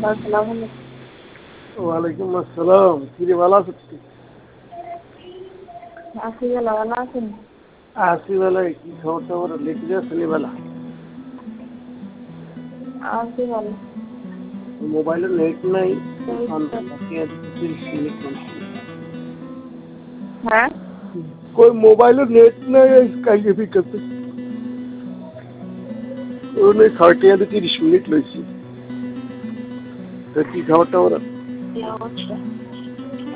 আসসালামু আলাইকুম। ওয়ালাইকুম আসসালাম। কিরে ভালো আছো? আছি ভালো, ভালো আছেন? আছি বেলায় কি খবর টবর লিখে যাচ্ছিলি বেলা? আছি ভালো। মোবাইলে নেট নাই, এই তো। 30 মিনিট বলছি। হ্যাঁ, কই মোবাইলে নেট নাই কাইকে ফিকাতে ওনে 30 মিনিট লইছি। তো কি খবর টবর? কি অবস্থা?